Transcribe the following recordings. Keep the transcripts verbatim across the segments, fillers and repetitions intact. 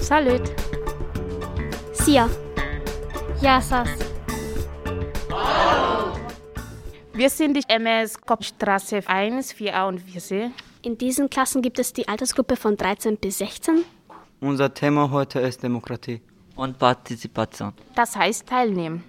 Salut. Sia. Yassas. Wir sind die M S Kopfstraße eins, vier und vier C. In diesen Klassen gibt es die Altersgruppe von dreizehn bis sechzehn. Unser Thema heute ist Demokratie und Partizipation. Das heißt teilnehmen.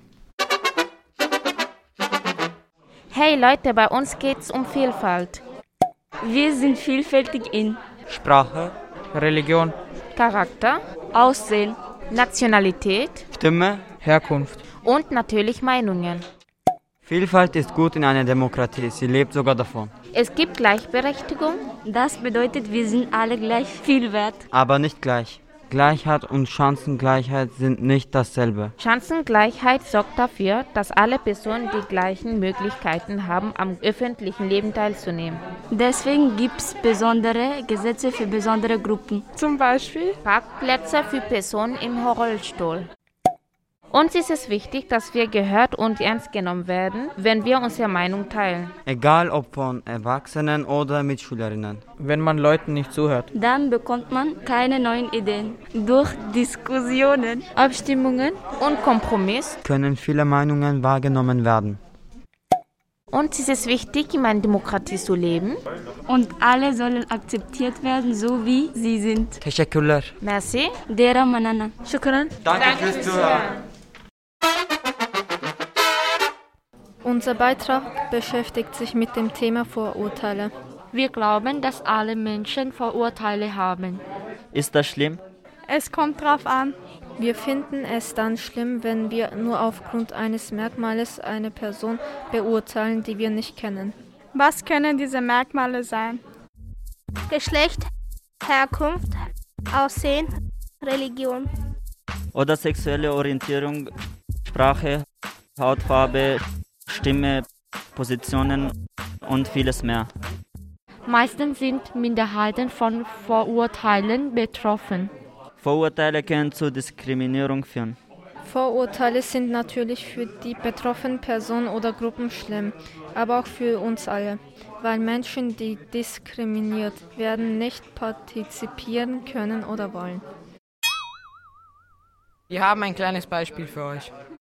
Hey Leute, bei uns geht's um Vielfalt. Wir sind vielfältig in Sprache, Religion, Charakter, Aussehen, Nationalität, Stimme, Herkunft und natürlich Meinungen. Vielfalt ist gut in einer Demokratie, sie lebt sogar davon. Es gibt Gleichberechtigung. Das bedeutet, wir sind alle gleich viel wert. Aber nicht gleich. Gleichheit und Chancengleichheit sind nicht dasselbe. Chancengleichheit sorgt dafür, dass alle Personen die gleichen Möglichkeiten haben, am öffentlichen Leben teilzunehmen. Deswegen gibt es besondere Gesetze für besondere Gruppen. Zum Beispiel Parkplätze für Personen im Rollstuhl. Uns ist es wichtig, dass wir gehört und ernst genommen werden, wenn wir unsere Meinung teilen. Egal ob von Erwachsenen oder Mitschülerinnen. Wenn man Leuten nicht zuhört, dann bekommt man keine neuen Ideen. Durch Diskussionen, Abstimmungen und Kompromiss können viele Meinungen wahrgenommen werden. Uns ist es wichtig, in einer Demokratie zu leben. Und alle sollen akzeptiert werden, so wie sie sind. Teşekkürler. Merci. Dera manana. Shukran. Danke fürs Zuhören. Unser Beitrag beschäftigt sich mit dem Thema Vorurteile. Wir glauben, dass alle Menschen Vorurteile haben. Ist das schlimm? Es kommt drauf an. Wir finden es dann schlimm, wenn wir nur aufgrund eines Merkmales eine Person beurteilen, die wir nicht kennen. Was können diese Merkmale sein? Geschlecht, Herkunft, Aussehen, Religion. Oder sexuelle Orientierung, Sprache, Hautfarbe, Stimme, Positionen und vieles mehr. Meistens sind Minderheiten von Vorurteilen betroffen. Vorurteile können zu Diskriminierung führen. Vorurteile sind natürlich für die betroffenen Personen oder Gruppen schlimm, aber auch für uns alle, weil Menschen, die diskriminiert werden, nicht partizipieren können oder wollen. Wir haben ein kleines Beispiel für euch.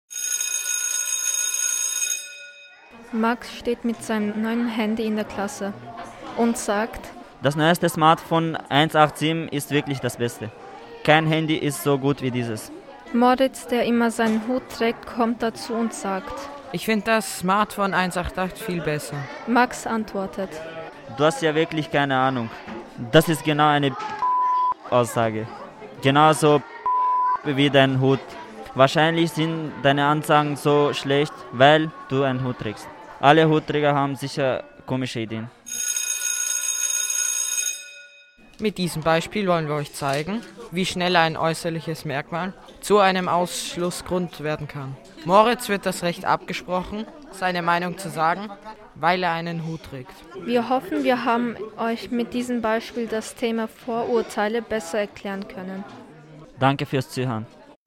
Max steht mit seinem neuen Handy in der Klasse und sagt: Das neueste Smartphone eins acht sieben ist wirklich das Beste. Kein Handy ist so gut wie dieses. Moritz, der immer seinen Hut trägt, kommt dazu und sagt: Ich finde das Smartphone eins acht acht viel besser. Max antwortet: Du hast ja wirklich keine Ahnung. Das ist genau eine Aussage. Genauso wie dein Hut. Wahrscheinlich sind deine Ansagen so schlecht, weil du einen Hut trägst. Alle Hutträger haben sicher komische Ideen. Mit diesem Beispiel wollen wir euch zeigen, wie schnell ein äußerliches Merkmal zu einem Ausschlussgrund werden kann. Moritz wird das Recht abgesprochen, seine Meinung zu sagen, weil er einen Hut trägt. Wir hoffen, wir haben euch mit diesem Beispiel das Thema Vorurteile besser erklären können. Danke fürs Zuhören.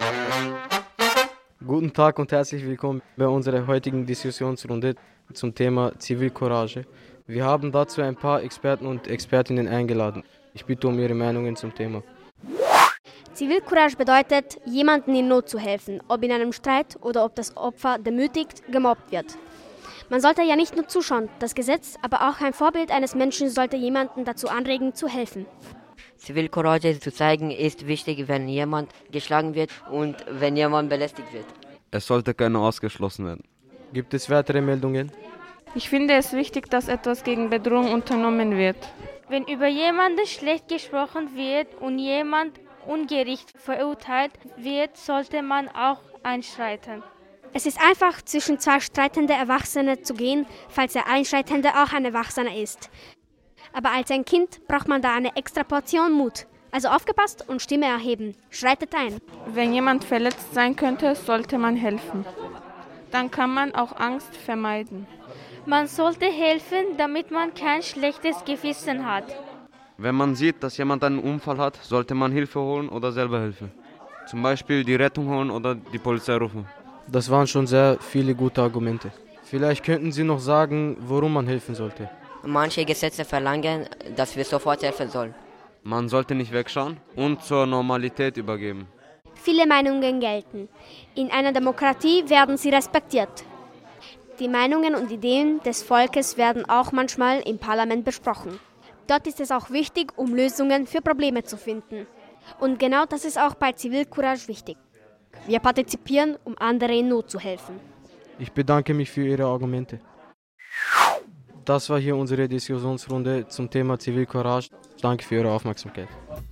Guten Tag und herzlich willkommen bei unserer heutigen Diskussionsrunde zum Thema Zivilcourage. Wir haben dazu ein paar Experten und Expertinnen eingeladen. Ich bitte um Ihre Meinungen zum Thema. Zivilcourage bedeutet, jemandem in Not zu helfen, ob in einem Streit oder ob das Opfer demütigt, gemobbt wird. Man sollte ja nicht nur zuschauen, das Gesetz, aber auch ein Vorbild eines Menschen sollte jemanden dazu anregen, zu helfen. Zivilcourage zu zeigen ist wichtig, wenn jemand geschlagen wird und wenn jemand belästigt wird. Es sollte keiner ausgeschlossen werden. Gibt es weitere Meldungen? Ich finde es wichtig, dass etwas gegen Bedrohung unternommen wird. Wenn über jemanden schlecht gesprochen wird und jemand ungerecht verurteilt wird, sollte man auch einschreiten. Es ist einfach, zwischen zwei streitende Erwachsene zu gehen, falls der Einschreitende auch ein Erwachsener ist. Aber als ein Kind braucht man da eine extra Portion Mut. Also aufgepasst und Stimme erheben. Schreitet ein. Wenn jemand verletzt sein könnte, sollte man helfen. Dann kann man auch Angst vermeiden. Man sollte helfen, damit man kein schlechtes Gewissen hat. Wenn man sieht, dass jemand einen Unfall hat, sollte man Hilfe holen oder selber helfen. Zum Beispiel die Rettung holen oder die Polizei rufen. Das waren schon sehr viele gute Argumente. Vielleicht könnten Sie noch sagen, worum man helfen sollte. Manche Gesetze verlangen, dass wir sofort helfen sollen. Man sollte nicht wegschauen und zur Normalität übergeben. Viele Meinungen gelten. In einer Demokratie werden sie respektiert. Die Meinungen und Ideen des Volkes werden auch manchmal im Parlament besprochen. Dort ist es auch wichtig, um Lösungen für Probleme zu finden. Und genau das ist auch bei Zivilcourage wichtig. Wir partizipieren, um anderen in Not zu helfen. Ich bedanke mich für Ihre Argumente. Das war hier unsere Diskussionsrunde zum Thema Zivilcourage. Danke für Ihre Aufmerksamkeit.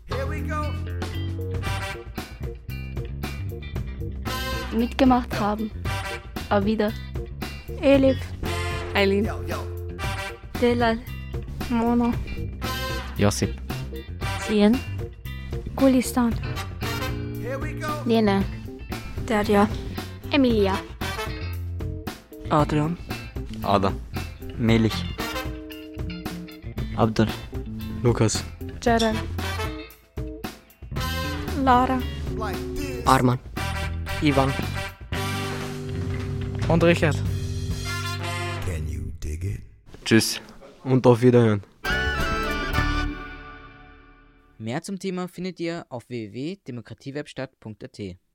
Mitgemacht haben. Avida. Elif. Eileen. Delal. Mona. Josip. Sien. Gulistan. Lena. Derja. Emilia. Adrian. Ada. Melih. Abdul. Lukas. Ceren. Lara. Arman. Ivan. Und Richard. Tschüss. Und auf Wiederhören. Mehr zum Thema findet ihr auf w w w punkt demokratiewerkstatt punkt a t.